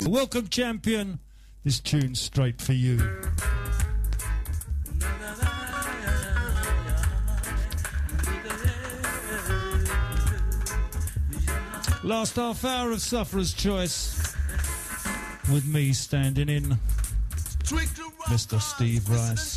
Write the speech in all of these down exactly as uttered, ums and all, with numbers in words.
Welcome, champion. This tune's straight for you. Last half hour of Sufferer's Choice with me standing in, Mister Steve Rice.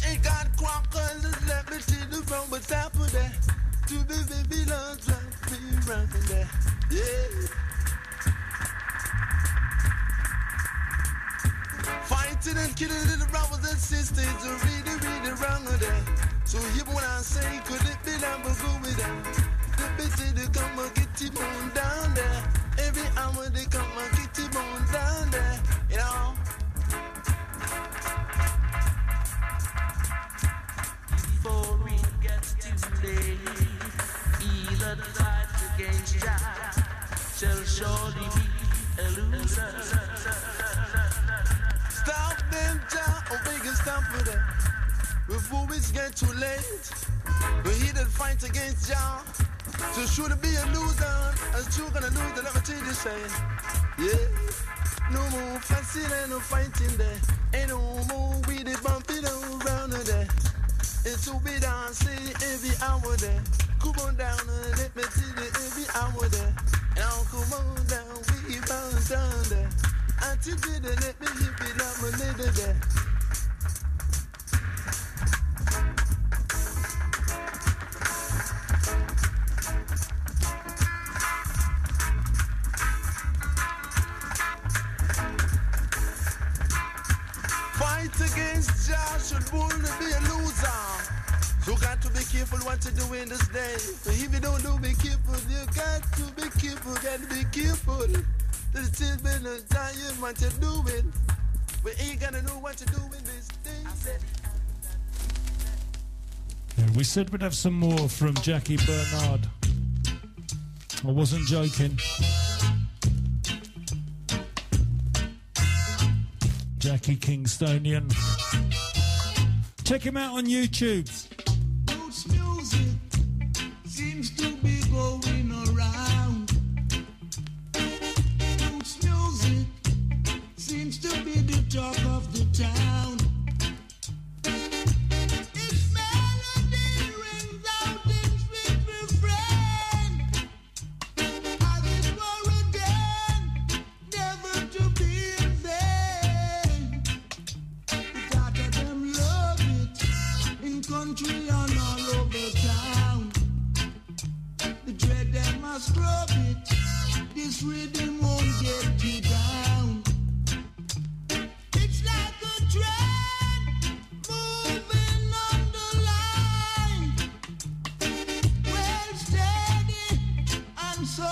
Fighting and killing little brothers and sisters are really, really wrong with that. So even when I say, could it be that we'll go with that? The bitch they come and get your bone down there. Every hour they come and get your bone down there. You know? Before it gets too late, either the fight against Jah shall surely be a loser. Stop them, Jah, or we can stop for them. Before it's get too late, we he that fight against Jah, so should it be a loser, as you gonna lose, let me tell you say, yeah, no more fussing and no fighting there, ain't no more we the bumping around there, it's to be dancing every hour there, come on down and let me tell you every hour there, now come on down, we bounce down there. Until you did let me hit it up a little there. Fight against Jah should only be a loser. So got to be careful what you do in this day. But if you don't do be careful, you got to be careful, got to be careful. There's still been a giant what you're doing. We ain't gonna know what you're doing this thing. Yeah, we said we'd have some more from Jackie Bernard. I wasn't joking. Jackie Kingstonian. Check him out on YouTube. Roots music seems to be going around. Music seems to be the talk of the town. Its melody rings out in sweet refrain, as it were again, never to be in vain. The God of them love it, in country and all over town. The dread them must rub it, this rhythm won't get you down. It's like a train moving on the line, well steady and so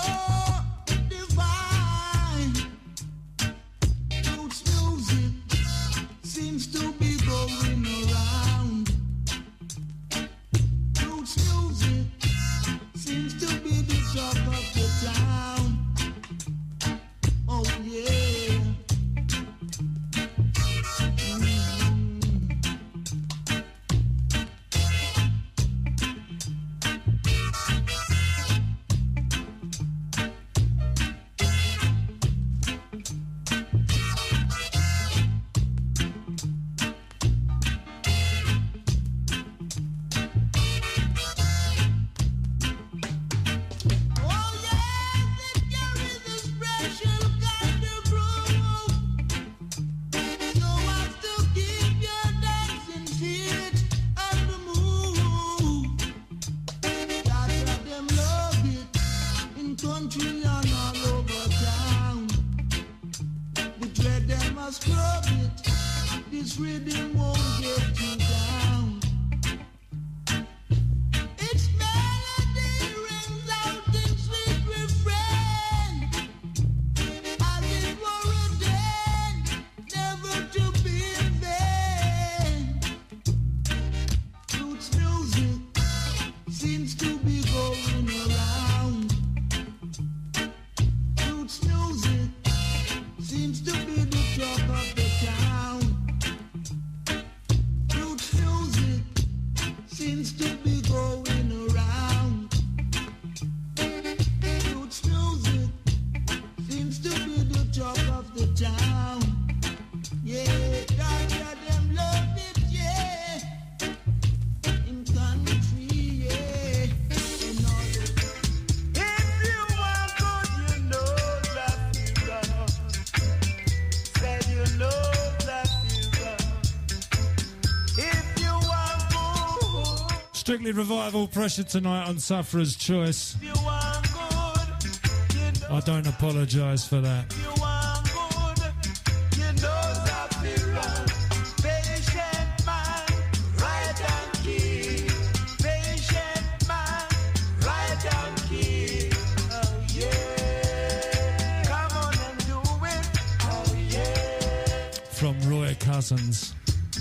divine. Roots music seems to be going around. Roots music seems to be the talk of the town. Oh yeah. Talk of the town. Strictly Revival pressure tonight on Sufferer's Choice. I don't apologise for that. From Roy Cousins.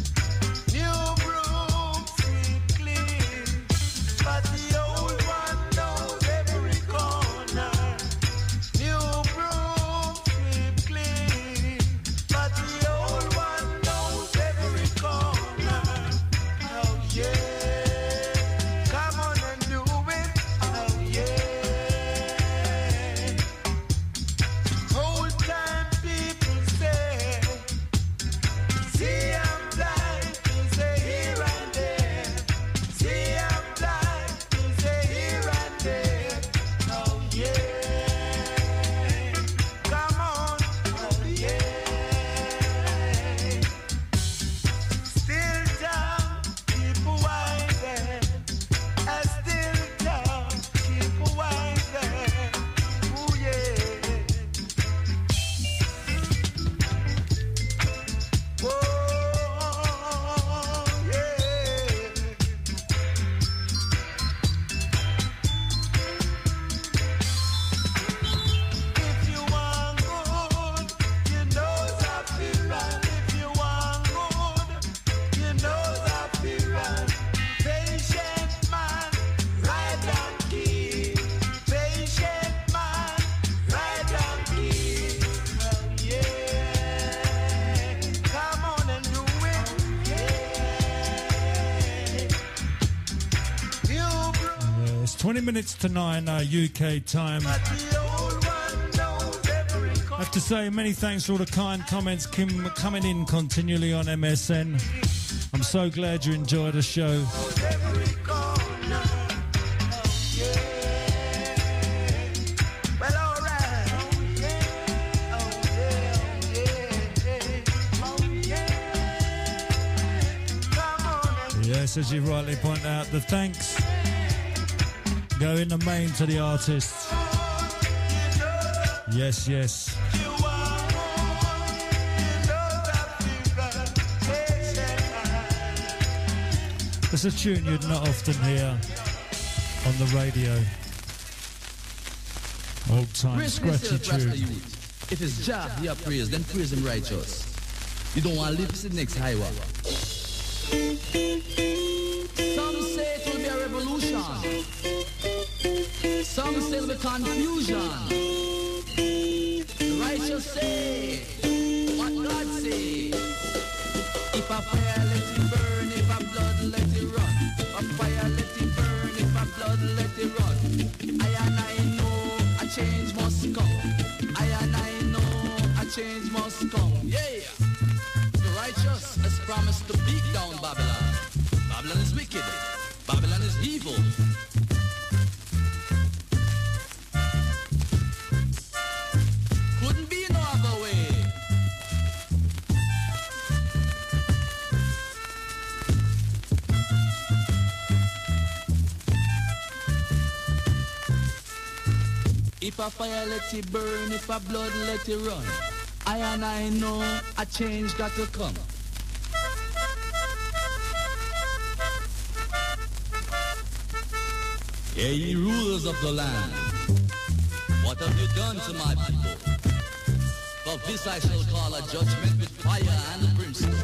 twenty minutes to nine uh, U K time. I have to say many thanks for all the kind comments Kim, coming in continually on M S N. I'm so glad you enjoyed the show. Yes, as you rightly point out, the thanks go in the main to the artists. Yes, yes. It's a tune you'd not often hear on the radio. Old time scratchy tune. If it's Jah you are praised, then praise him righteous. You don't want to live to the next highway. Some say it will be a revolution. Some say it will be confusion. The righteous say what God say. If a fire let it burn, if a blood let it run. If a fire let it burn, if a blood let it run. I and I know a change must come. I and I know a change must come. Yeah. The righteous has promised to beat down Babylon. Babylon is wicked. Babylon is evil. Couldn't be no other way. If a fire let it burn, if a blood let it run, I and I know a change got to come. Yeah, ye rulers of the land, what have you done to my people? For this I shall call a judgment with fire and brimstone.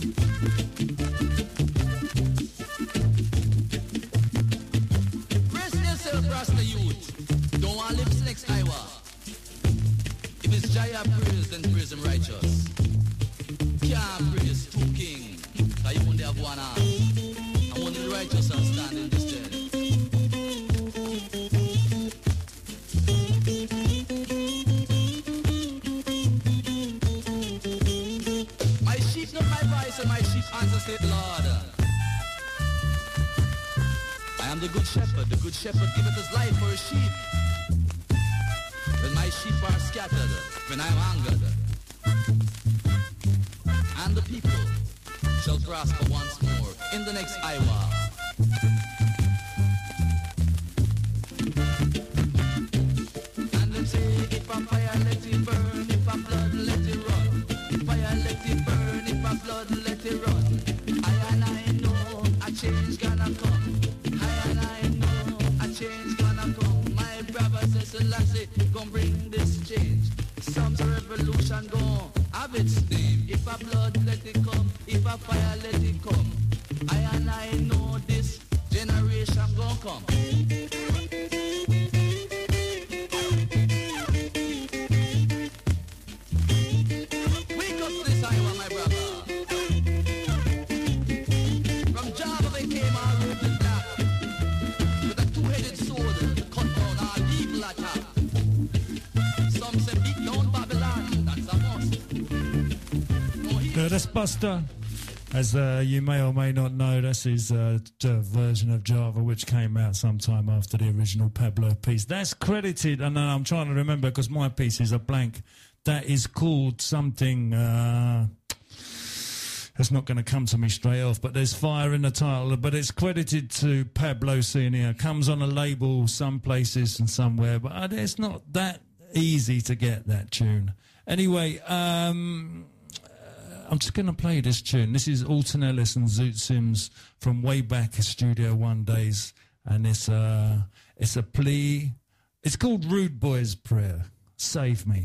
Praise yourself, Rasta youth. Don't want to live next Iowa. If it's Jaya praise, then praise him righteous. Can't praise two kings, because you only have one arm. And only the righteous are standing this journey. My sheep know my voice and my sheep answer, say, Lord. I am the good shepherd. The good shepherd giveth his life for his sheep. When my sheep are scattered, when I am angered, and the people shall prosper once more in the next Iowa. steam. If a blood, let it come. If a fire, let it come. I and I know this generation gon' come. Wake up this Iowa, my brother. From Java they came all with the black, with a two-headed sword, cut down all evil attack. Some say beat down Babylon, that's a must. No, he Uh, that's Buster. As uh, you may or may not know, that's his uh, j- version of Java, which came out sometime after the original Pablo piece. That's credited, and uh, I'm trying to remember because my piece is a blank. That is called something. Uh, that's not going to come to me straight off, but there's fire in the title. But it's credited to Pablo Senior Comes on a label some places and somewhere, but uh, it's not that easy to get that tune. Anyway, um... I'm just going to play this tune. This is Alton Ellis and Zoot Sims from way back in Studio One days, and it's a, it's a plea. It's called Rude Boy's Prayer. Save me.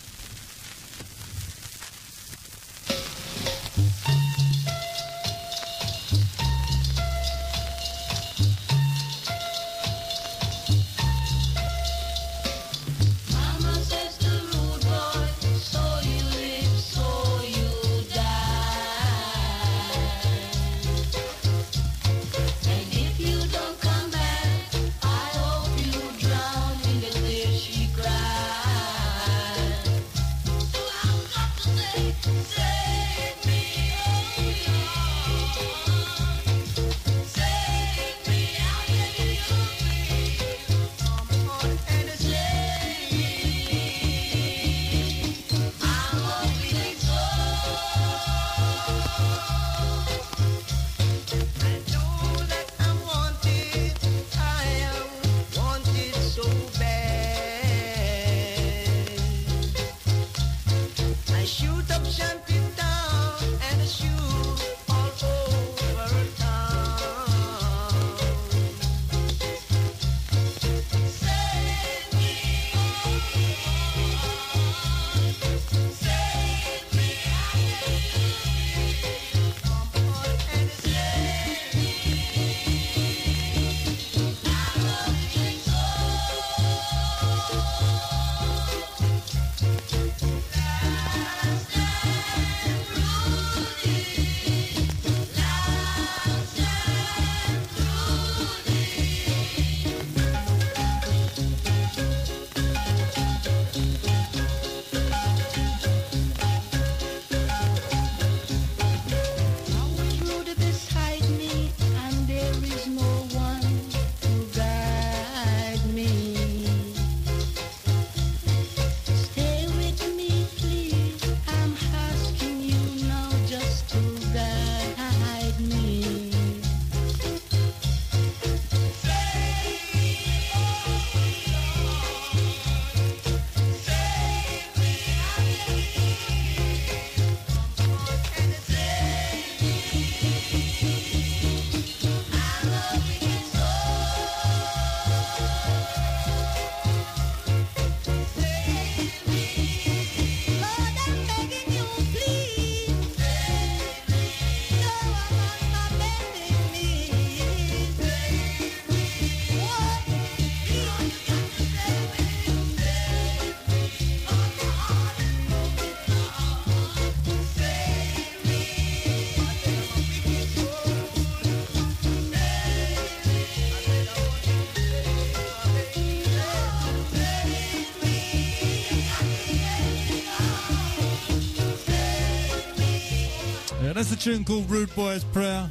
That's a tune called Rude Boy's Prayer.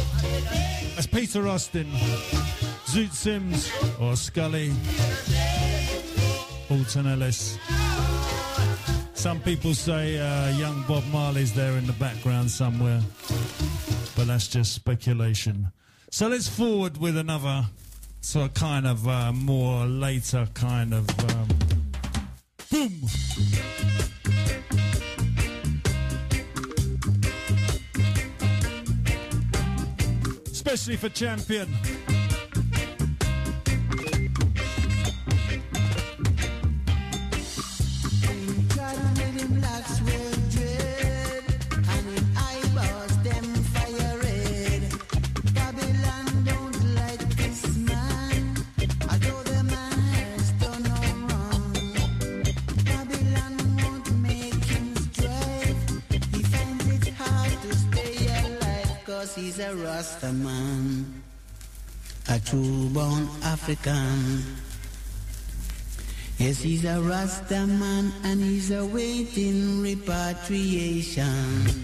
That's Peter Austin, Zoot Sims, or Scully, Alton Ellis. Some people say uh, young Bob Marley's there in the background somewhere, but that's just speculation. So let's forward with another sort of kind of uh, more later kind of um, boom. Especially for Champion. Got a million blocks well dressed. 'cause he's a Rasta man, a true-born African. Yes, he's a Rasta man and he's awaiting repatriation.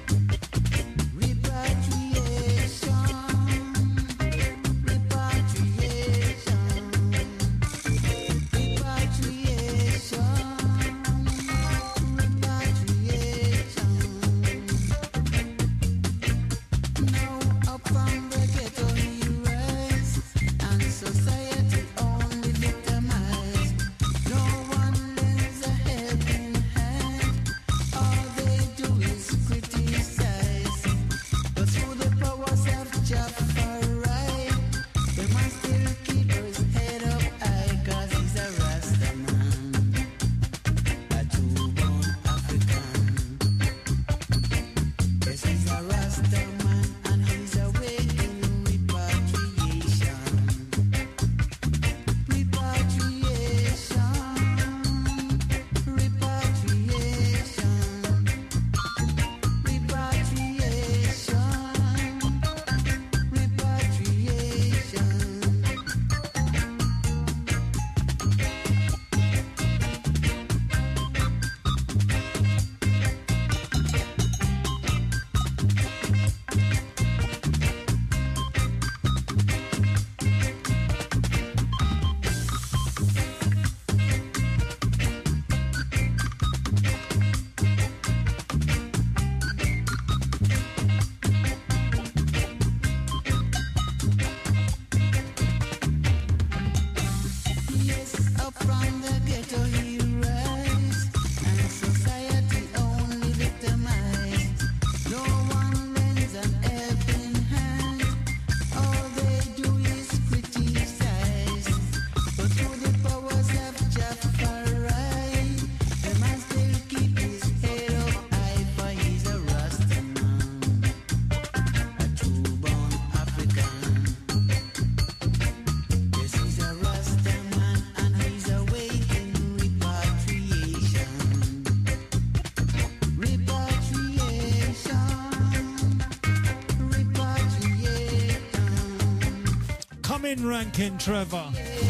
Ranking Trevor.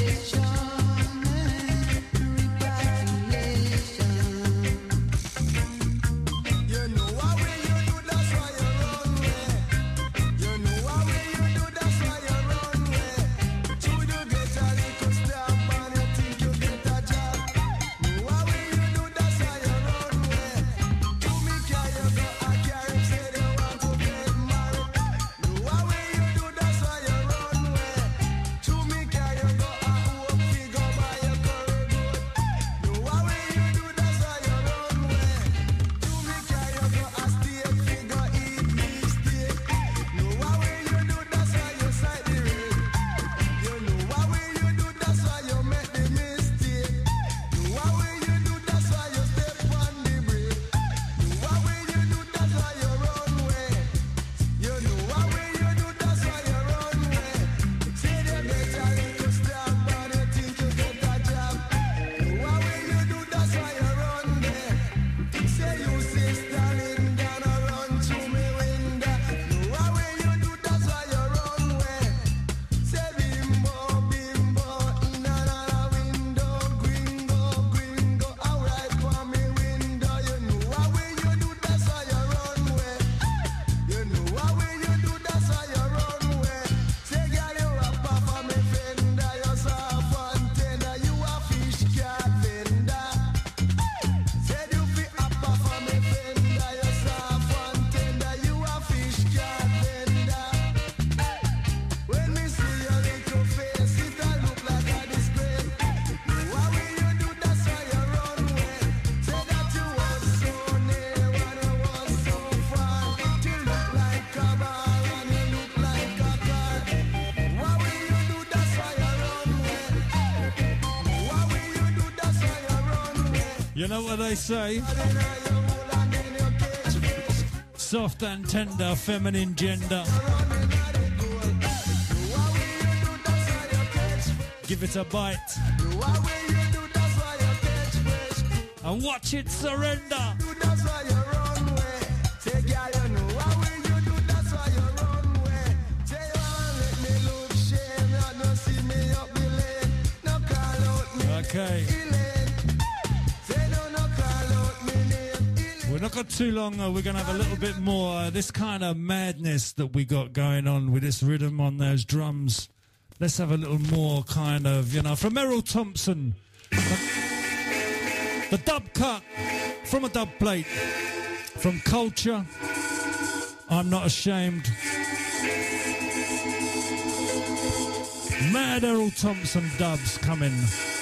You know what they say? Soft and tender, feminine gender. Give it a bite. And watch it surrender. Say, girl, you know how will you do, that's why you run. got too long. Uh, we're going to have a little bit more. Uh, this kind of madness that we got going on with this rhythm on those drums. Let's have a little more kind of, you know, from Errol Thompson. The, the dub cut from a dub plate. From Culture. I'm Not Ashamed. Mad Errol Thompson dubs coming.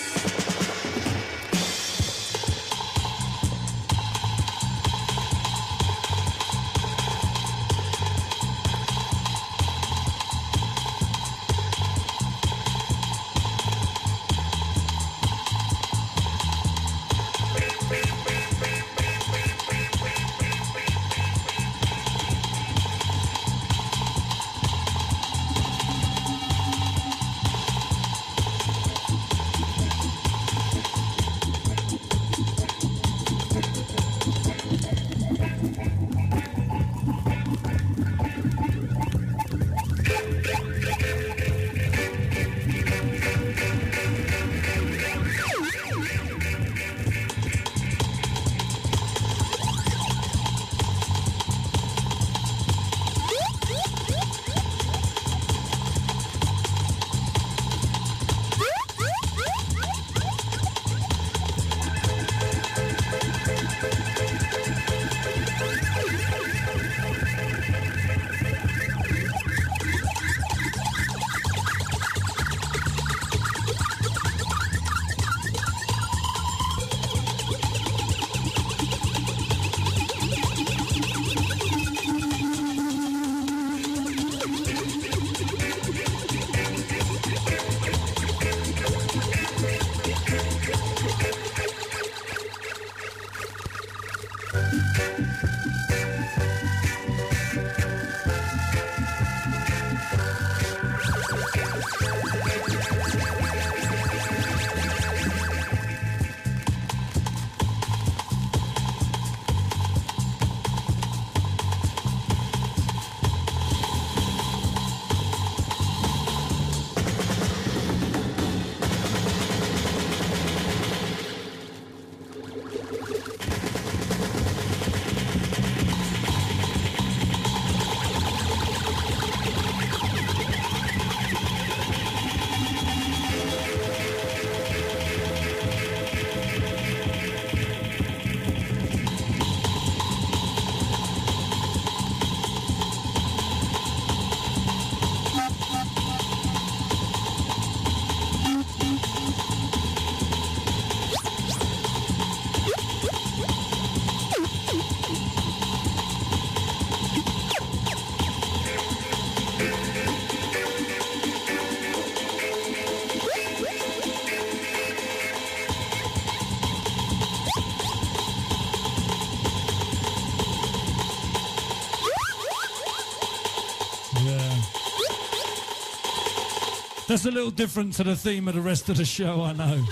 That's a little different to the theme of the rest of the show, I know.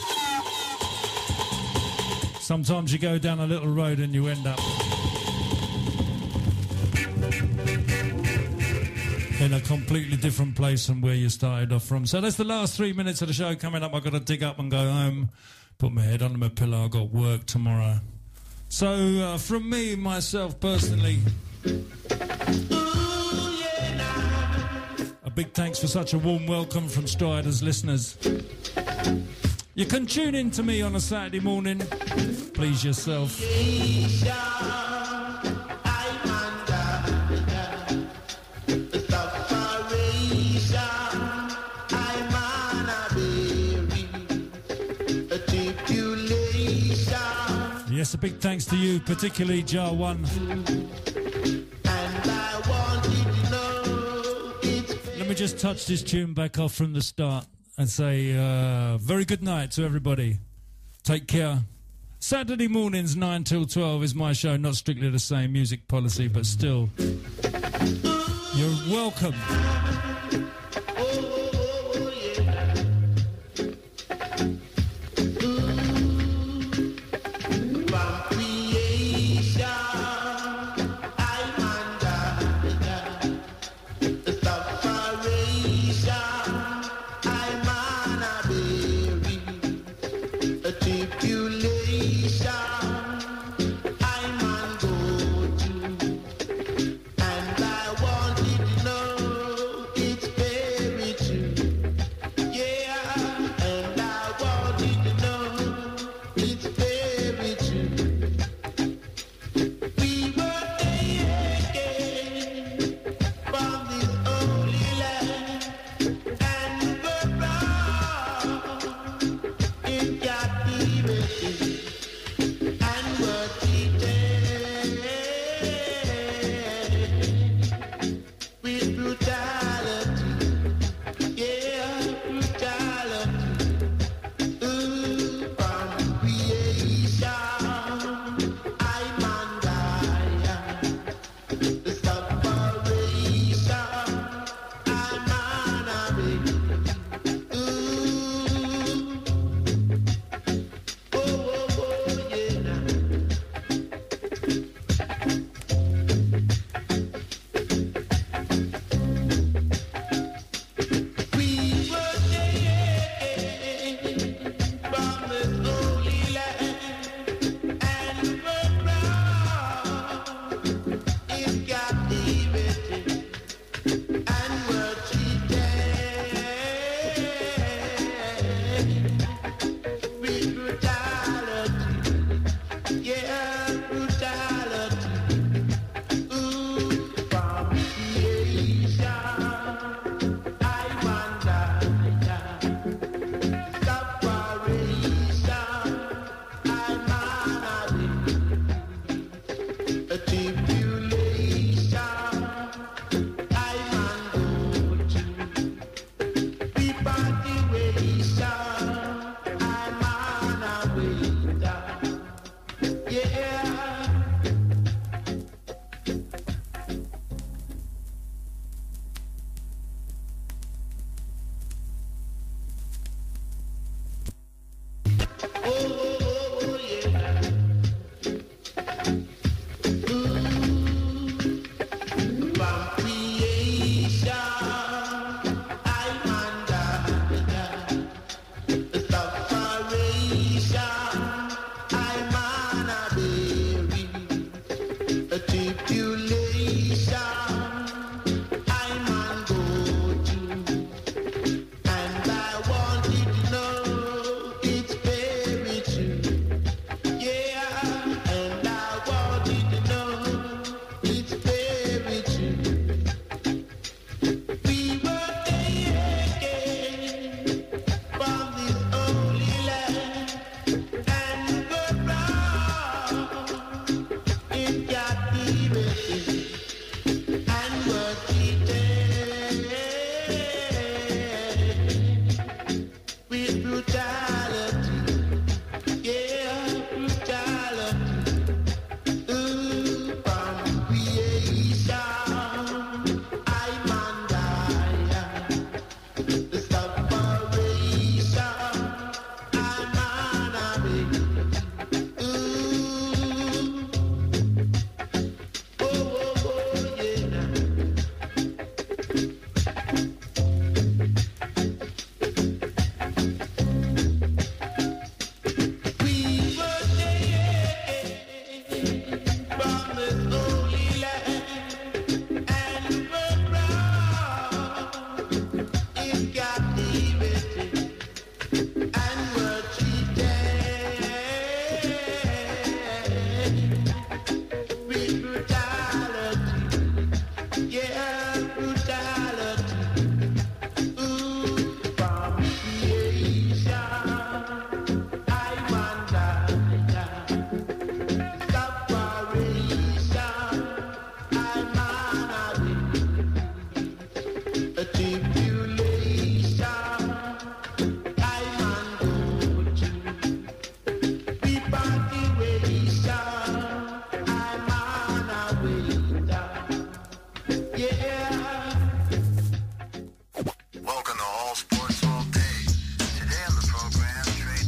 Sometimes you go down a little road and you end up in a completely different place from where you started off from. So that's the last three minutes of the show coming up. I've got to dig up and go home, put my head under my pillow. I've got work tomorrow. So uh, from me, myself, personally, a big thanks for such a warm welcome from Striders listeners. You can tune in to me on a Saturday morning. Please yourself. Yes, a big thanks to you, particularly Jar One. Let me just touch this tune back off from the start and say uh, very good night to everybody. Take care. Saturday mornings nine till twelve is my show, not strictly the same music policy, but still, you're welcome. Tribulation, I man go